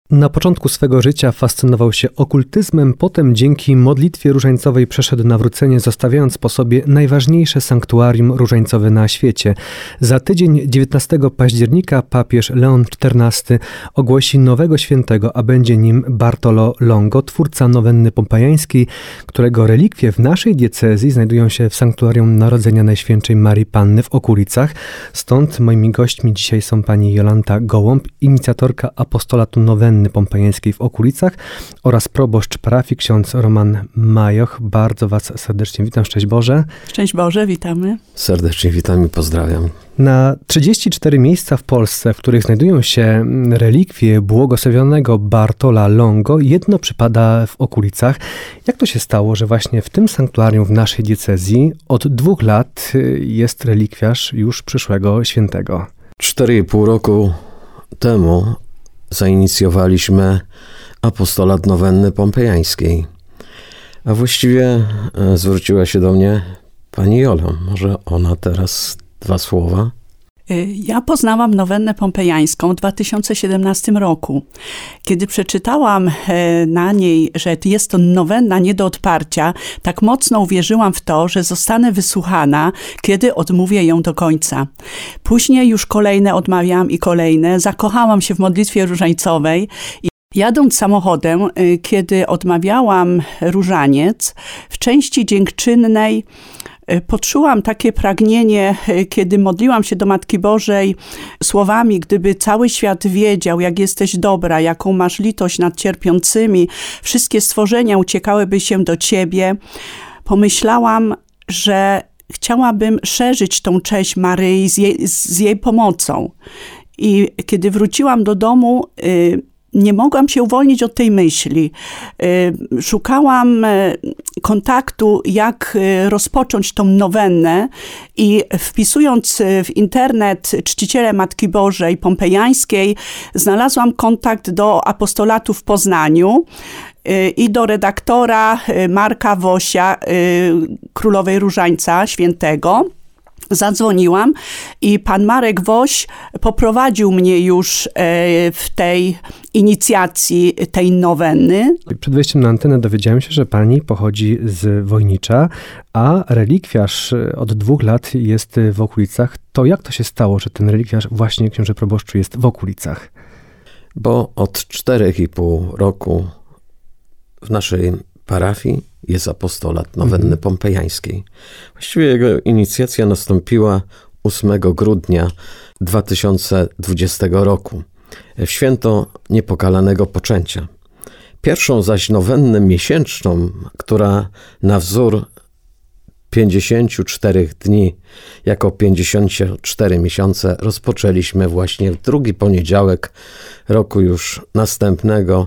Na początku swego życia fascynował się okultyzmem, potem dzięki modlitwie różańcowej przeszedł nawrócenie, zostawiając po sobie najważniejsze sanktuarium różańcowe na świecie. Za tydzień, 19 października, papież Leon XIV ogłosi nowego świętego, a będzie nim Bartolo Longo, twórca nowenny pompajańskiej, którego relikwie w naszej diecezji znajdują się w sanktuarium Narodzenia Najświętszej Marii Panny w Okulicach. Stąd moimi gośćmi dzisiaj są pani Jolanta Gołąb, inicjatorka apostolatu nowenny pompajańskiej w Okulicach, oraz proboszcz parafii ksiądz Roman Majoch. Bardzo was serdecznie witam. Szczęść Boże. Szczęść Boże, witamy. Serdecznie witam i pozdrawiam. Na 34 miejsca w Polsce, w których znajdują się relikwie błogosławionego Bartola Longo, jedno przypada w Okulicach. Jak to się stało, że właśnie w tym sanktuarium w naszej diecezji od 2 lat jest relikwiarz już przyszłego świętego? 4,5 roku temu zainicjowaliśmy apostolat nowenny pompejańskiej. A właściwie zwróciła się do mnie pani Jola. Może ona teraz 2 słowa? Ja poznałam nowennę pompejańską w 2017 roku. Kiedy przeczytałam na niej, że jest to nowenna nie do odparcia, tak mocno uwierzyłam w to, że zostanę wysłuchana, kiedy odmówię ją do końca. Później już kolejne odmawiałam i kolejne. Zakochałam się w modlitwie różańcowej. Jadąc samochodem, kiedy odmawiałam różaniec, w części dziękczynnej poczułam takie pragnienie, kiedy modliłam się do Matki Bożej słowami: gdyby cały świat wiedział, jak jesteś dobra, jaką masz litość nad cierpiącymi, wszystkie stworzenia uciekałyby się do Ciebie. Pomyślałam, że chciałabym szerzyć tą cześć Maryi z jej pomocą. I kiedy wróciłam do domu, nie mogłam się uwolnić od tej myśli. Szukałam kontaktu, jak rozpocząć tą nowennę, i wpisując w internet czciciele Matki Bożej Pompejańskiej, znalazłam kontakt do apostolatu w Poznaniu i do redaktora Marka Wosia, Królowej Różańca Świętego. Zadzwoniłam i pan Marek Woś poprowadził mnie już w tej inicjacji tej nowenny. Przed wejściem na antenę dowiedziałem się, że pani pochodzi z Wojnicza, a relikwiarz od 2 lat jest w Okulicach. To jak to się stało, że ten relikwiarz właśnie, książę proboszczu, jest w Okulicach? Bo od 4,5 roku w naszej parafii jest apostolat nowenny pompejańskiej. Właściwie jego inicjacja nastąpiła 8 grudnia 2020 roku, w święto Niepokalanego Poczęcia. Pierwszą zaś nowennę miesięczną, która na wzór 54 dni, jako 54 miesiące, rozpoczęliśmy właśnie w 2. poniedziałek roku już następnego,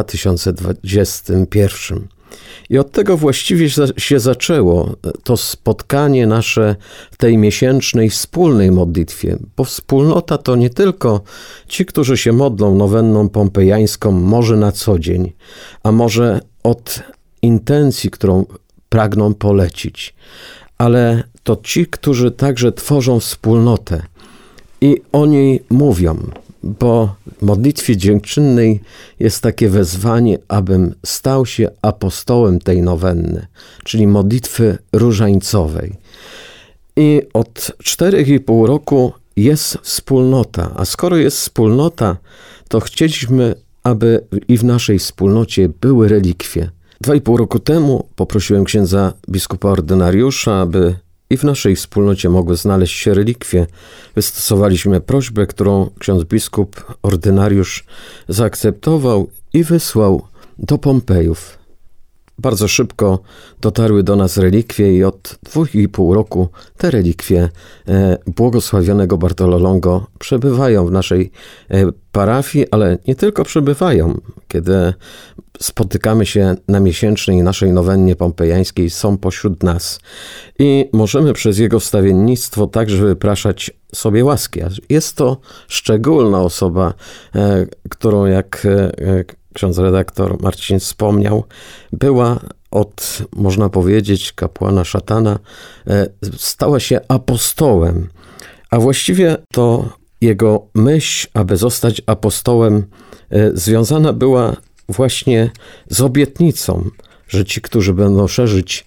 2021. I od tego właściwie się zaczęło to spotkanie nasze w tej miesięcznej wspólnej modlitwie, bo wspólnota to nie tylko ci, którzy się modlą nowenną pompejańską, może na co dzień, a może od intencji, którą pragną polecić, ale to ci, którzy także tworzą wspólnotę i o niej mówią, bo w modlitwie dziękczynnej jest takie wezwanie, abym stał się apostołem tej nowenny, czyli modlitwy różańcowej. I od 4,5 roku jest wspólnota, a skoro jest wspólnota, to chcieliśmy, aby i w naszej wspólnocie były relikwie. 2,5 roku temu poprosiłem księdza biskupa ordynariusza, aby i w naszej wspólnocie mogły znaleźć się relikwie. Wystosowaliśmy prośbę, którą ksiądz biskup ordynariusz zaakceptował i wysłał do Pompejów. Bardzo szybko dotarły do nas relikwie i od 2,5 roku te relikwie błogosławionego Bartolo Longo przebywają w naszej parafii, ale nie tylko przebywają. Kiedy spotykamy się na miesięcznej naszej nowennie pompejańskiej, są pośród nas i możemy przez jego wstawiennictwo także wypraszać sobie łaski. Jest to szczególna osoba, którą, jak ksiądz redaktor Marcin wspomniał, była od, można powiedzieć, kapłana szatana, stała się apostołem. A właściwie to jego myśl, aby zostać apostołem, związana była właśnie z obietnicą, że ci, którzy będą szerzyć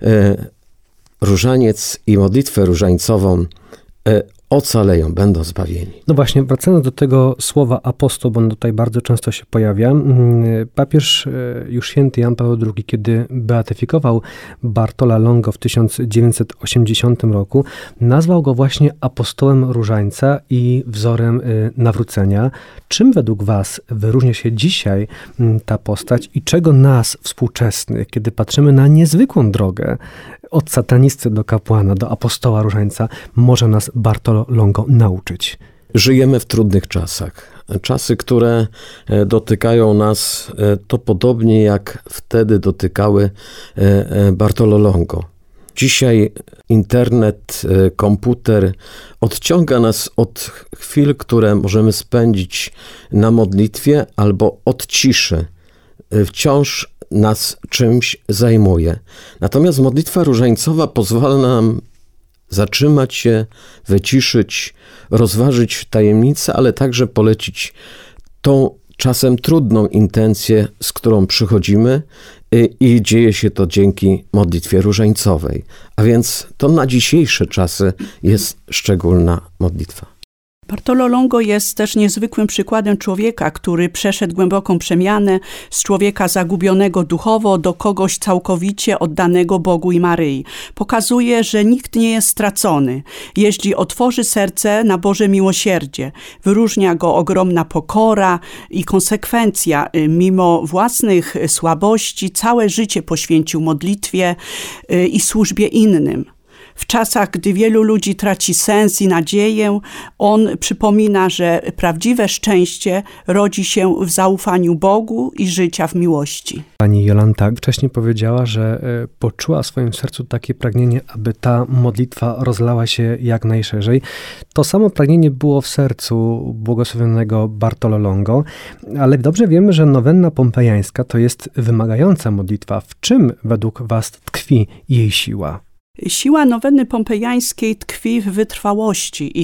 różaniec i modlitwę różańcową, ocaleją, będą zbawieni. No właśnie, wracając do tego słowa apostoł, bo on tutaj bardzo często się pojawia. Papież już święty Jan Paweł II, kiedy beatyfikował Bartola Longo w 1980 roku, nazwał go właśnie apostołem różańca i wzorem nawrócenia. Czym według was wyróżnia się dzisiaj ta postać i czego nas, współczesnych, kiedy patrzymy na niezwykłą drogę od satanisty do kapłana, do apostoła różańca, może nas Bartolo Longo nauczyć? Żyjemy w trudnych czasach. Czasy, które dotykają nas, to podobnie jak wtedy dotykały Bartolo Longo. Dzisiaj internet, komputer odciąga nas od chwil, które możemy spędzić na modlitwie albo od ciszy. Wciąż nas czymś zajmuje. Natomiast modlitwa różańcowa pozwala nam zatrzymać się, wyciszyć, rozważyć tajemnicę, ale także polecić tą czasem trudną intencję, z którą przychodzimy i dzieje się to dzięki modlitwie różańcowej. A więc to na dzisiejsze czasy jest szczególna modlitwa. Bartolo Longo jest też niezwykłym przykładem człowieka, który przeszedł głęboką przemianę z człowieka zagubionego duchowo do kogoś całkowicie oddanego Bogu i Maryi. Pokazuje, że nikt nie jest stracony, jeśli otworzy serce na Boże miłosierdzie. Wyróżnia go ogromna pokora i konsekwencja. Mimo własnych słabości całe życie poświęcił modlitwie i służbie innym. W czasach, gdy wielu ludzi traci sens i nadzieję, on przypomina, że prawdziwe szczęście rodzi się w zaufaniu Bogu i życia w miłości. Pani Jolanta wcześniej powiedziała, że poczuła w swoim sercu takie pragnienie, aby ta modlitwa rozlała się jak najszerzej. To samo pragnienie było w sercu błogosławionego Bartolo Longo, ale dobrze wiemy, że nowenna pompejańska to jest wymagająca modlitwa. W czym według was tkwi jej siła? Siła nowenny pompejańskiej tkwi w wytrwałości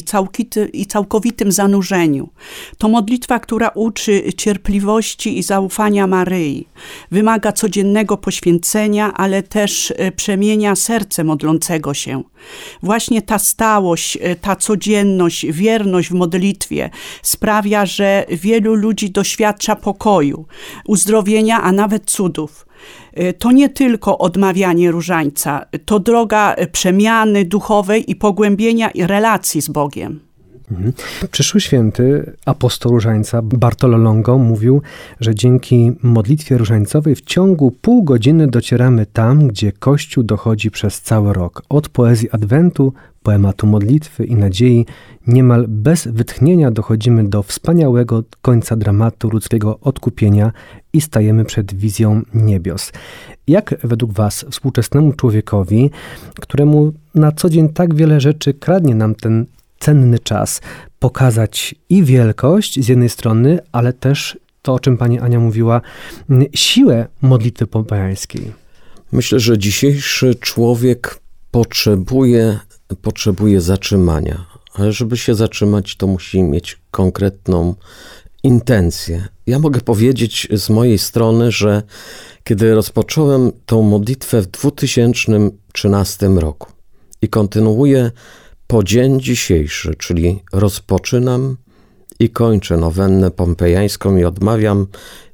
i całkowitym zanurzeniu. To modlitwa, która uczy cierpliwości i zaufania Maryi. Wymaga codziennego poświęcenia, ale też przemienia serce modlącego się. Właśnie ta stałość, ta codzienność, wierność w modlitwie sprawia, że wielu ludzi doświadcza pokoju, uzdrowienia, a nawet cudów. To nie tylko odmawianie różańca, to droga przemiany duchowej i pogłębienia relacji z Bogiem. Przyszły święty apostoł różańca Bartolo Longo mówił, że dzięki modlitwie różańcowej w ciągu pół godziny docieramy tam, gdzie Kościół dochodzi przez cały rok. Od poezji Adwentu, poematu modlitwy i nadziei, niemal bez wytchnienia dochodzimy do wspaniałego końca dramatu ludzkiego odkupienia i stajemy przed wizją niebios. Jak według was, współczesnemu człowiekowi, któremu na co dzień tak wiele rzeczy kradnie nam ten cenny czas, pokazać i wielkość z jednej strony, ale też to, o czym pani Ania mówiła, siłę modlitwy pompejańskiej? Myślę, że dzisiejszy człowiek potrzebuje zatrzymania, ale żeby się zatrzymać, to musi mieć konkretną intencję. Ja mogę powiedzieć z mojej strony, że kiedy rozpocząłem tą modlitwę w 2013 roku i kontynuuję po dzień dzisiejszy, czyli rozpoczynam i kończę nowennę pompejańską i odmawiam,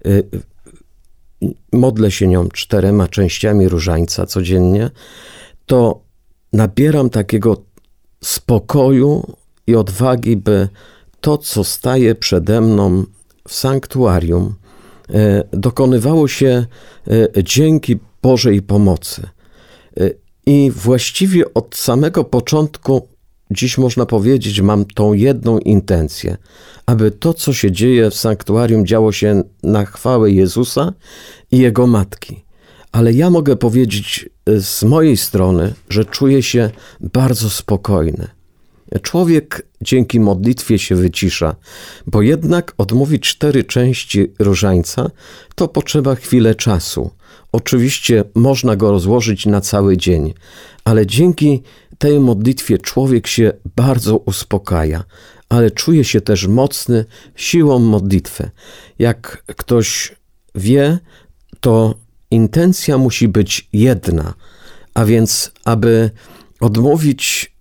modlę się nią 4 częściami różańca codziennie, to nabieram takiego spokoju i odwagi, by to, co staje przede mną w sanktuarium, dokonywało się dzięki Bożej pomocy. I właściwie od samego początku, dziś można powiedzieć, mam tą jedną intencję, aby to, co się dzieje w sanktuarium, działo się na chwałę Jezusa i Jego Matki. Ale ja mogę powiedzieć z mojej strony, że czuję się bardzo spokojny. Człowiek dzięki modlitwie się wycisza, bo jednak odmówić 4 części różańca to potrzeba chwilę czasu. Oczywiście można go rozłożyć na cały dzień, ale dzięki tej modlitwie człowiek się bardzo uspokaja, ale czuje się też mocny siłą modlitwy. Jak ktoś wie, to intencja musi być jedna, a więc aby odmówić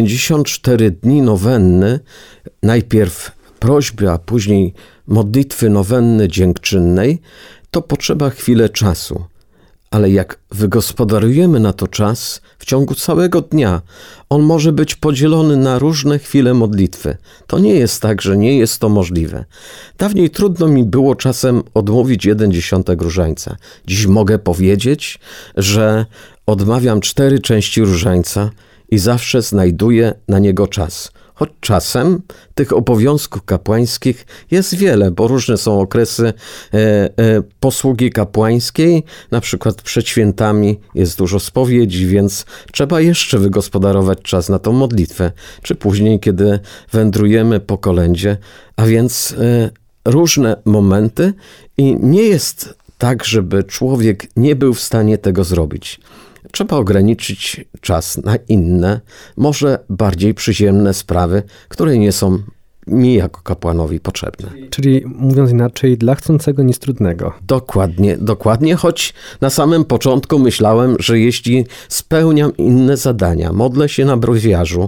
54 dni nowenny, najpierw prośby, a później modlitwy nowenny dziękczynnej, to potrzeba chwilę czasu. Ale jak wygospodarujemy na to czas w ciągu całego dnia, on może być podzielony na różne chwile modlitwy. To nie jest tak, że nie jest to możliwe. Dawniej trudno mi było czasem odmówić 1/10 różańca. Dziś mogę powiedzieć, że odmawiam 4 części różańca i zawsze znajduję na niego czas. Choć czasem tych obowiązków kapłańskich jest wiele, bo różne są okresy posługi kapłańskiej, na przykład przed świętami jest dużo spowiedzi, więc trzeba jeszcze wygospodarować czas na tą modlitwę, czy później, kiedy wędrujemy po kolędzie, a więc różne momenty i nie jest tak, żeby człowiek nie był w stanie tego zrobić. Trzeba ograniczyć czas na inne, może bardziej przyziemne sprawy, które nie są mi jako kapłanowi potrzebne. Czyli mówiąc inaczej, dla chcącego nic trudnego. Dokładnie, choć na samym początku myślałem, że jeśli spełniam inne zadania, modlę się na browiarzu,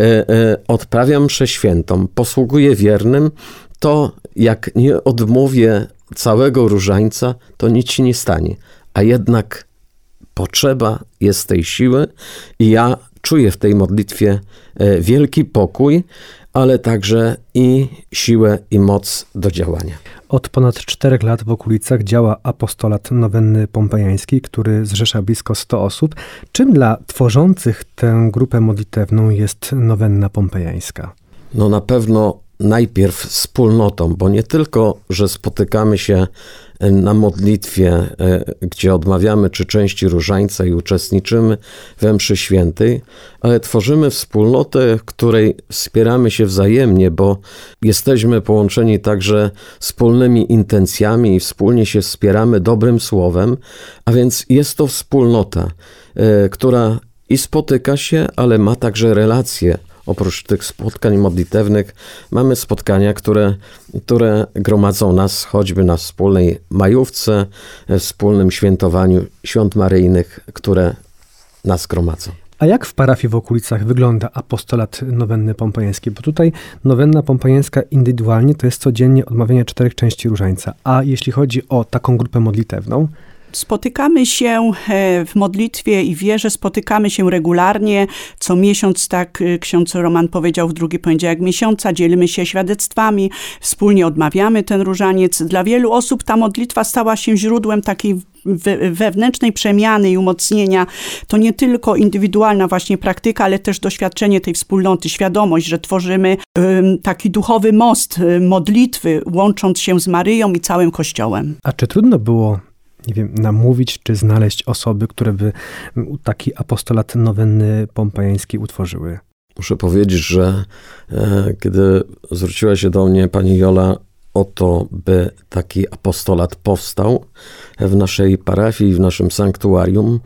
odprawiam mszę świętą, posługuję wiernym, to jak nie odmówię całego różańca, to nic się nie stanie. A jednak potrzeba jest tej siły i ja czuję w tej modlitwie wielki pokój, ale także i siłę i moc do działania. Od ponad 4 lat w okolicach działa apostolat nowenny pompejański, który zrzesza blisko 100 osób. Czym dla tworzących tę grupę modlitewną jest nowenna pompejańska? No na pewno najpierw wspólnotą, bo nie tylko, że spotykamy się na modlitwie, gdzie odmawiamy 3 części różańca i uczestniczymy we mszy świętej, ale tworzymy wspólnotę, w której wspieramy się wzajemnie, bo jesteśmy połączeni także wspólnymi intencjami i wspólnie się wspieramy dobrym słowem, a więc jest to wspólnota, która i spotyka się, ale ma także relacje. Oprócz tych spotkań modlitewnych mamy spotkania, które gromadzą nas choćby na wspólnej majówce, wspólnym świętowaniu świąt maryjnych, które nas gromadzą. A jak w parafii w okolicach wygląda apostolat nowenny pompejański? Bo tutaj nowenna pompejańska indywidualnie to jest codziennie odmawianie 4 części różańca. A jeśli chodzi o taką grupę modlitewną? Spotykamy się w modlitwie i wierze, spotykamy się regularnie. Co miesiąc, tak ksiądz Roman powiedział, w drugi poniedziałek miesiąca, dzielimy się świadectwami, wspólnie odmawiamy ten różaniec. Dla wielu osób ta modlitwa stała się źródłem takiej wewnętrznej przemiany i umocnienia. To nie tylko indywidualna właśnie praktyka, ale też doświadczenie tej wspólnoty, świadomość, że tworzymy taki duchowy most modlitwy, łącząc się z Maryją i całym Kościołem. A czy trudno było, nie wiem, namówić czy znaleźć osoby, które by taki apostolat nowenny pompejański utworzyły? Muszę powiedzieć, że kiedy zwróciła się do mnie pani Jola o to, by taki apostolat powstał w naszej parafii, w naszym sanktuarium,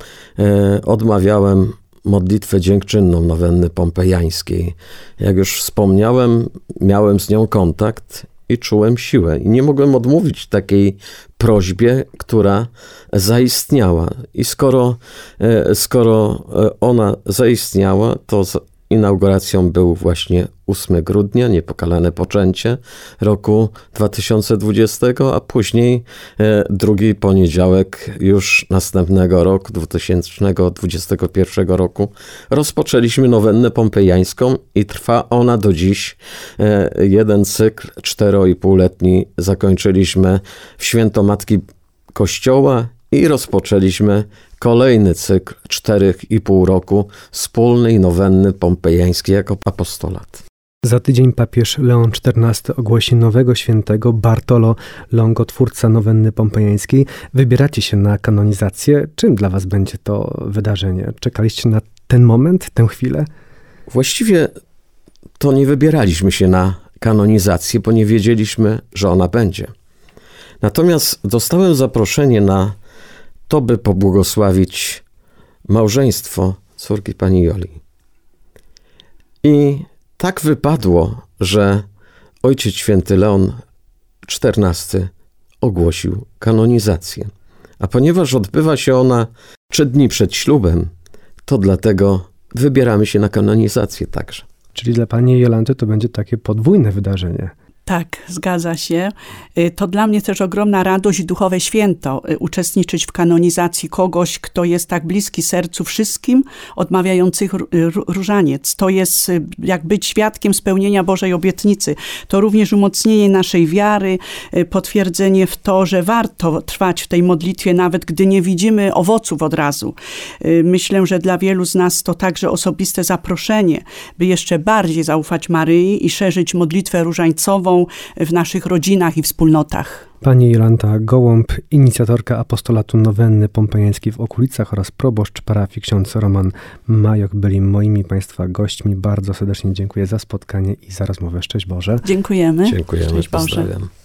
odmawiałem modlitwę dziękczynną nowenny pompejańskiej. Jak już wspomniałem, miałem z nią kontakt i czułem siłę. I nie mogłem odmówić takiej prośbie, która zaistniała. I skoro ona zaistniała, to inauguracją był właśnie 8 grudnia, niepokalane poczęcie roku 2020, a później drugi poniedziałek już następnego roku, 2021 roku, rozpoczęliśmy nowennę pompejańską i trwa ona do dziś. Jeden cykl 4,5-letni zakończyliśmy w Święto Matki Kościoła i rozpoczęliśmy kolejny cykl 4,5 roku wspólnej nowenny pompejańskiej jako apostolat. Za tydzień papież Leon XIV ogłosi nowego świętego Bartolo Longo, twórca nowenny pompejańskiej. Wybieracie się na kanonizację. Czym dla was będzie to wydarzenie? Czekaliście na ten moment, tę chwilę? Właściwie to nie wybieraliśmy się na kanonizację, bo nie wiedzieliśmy, że ona będzie. Natomiast dostałem zaproszenie na to, by pobłogosławić małżeństwo córki pani Joli. I tak wypadło, że Ojciec Święty Leon XIV ogłosił kanonizację. A ponieważ odbywa się ona 3 dni przed ślubem, to dlatego wybieramy się na kanonizację także. Czyli dla pani Jolanty to będzie takie podwójne wydarzenie. Tak, zgadza się. To dla mnie też ogromna radość i duchowe święto uczestniczyć w kanonizacji kogoś, kto jest tak bliski sercu wszystkim odmawiających różaniec. To jest jak być świadkiem spełnienia Bożej obietnicy. To również umocnienie naszej wiary, potwierdzenie w to, że warto trwać w tej modlitwie, nawet gdy nie widzimy owoców od razu. Myślę, że dla wielu z nas to także osobiste zaproszenie, by jeszcze bardziej zaufać Maryi i szerzyć modlitwę różańcową w naszych rodzinach i wspólnotach. Pani Jolanta Gołąb, inicjatorka apostolatu nowenny pompejańskiej w Okulicach oraz proboszcz parafii ksiądz Roman Majok byli moimi Państwa gośćmi. Bardzo serdecznie dziękuję za spotkanie i za rozmowę. Szczęść Boże. Dziękujemy. Dziękujemy, Szczęść Boże. pozdrawiam.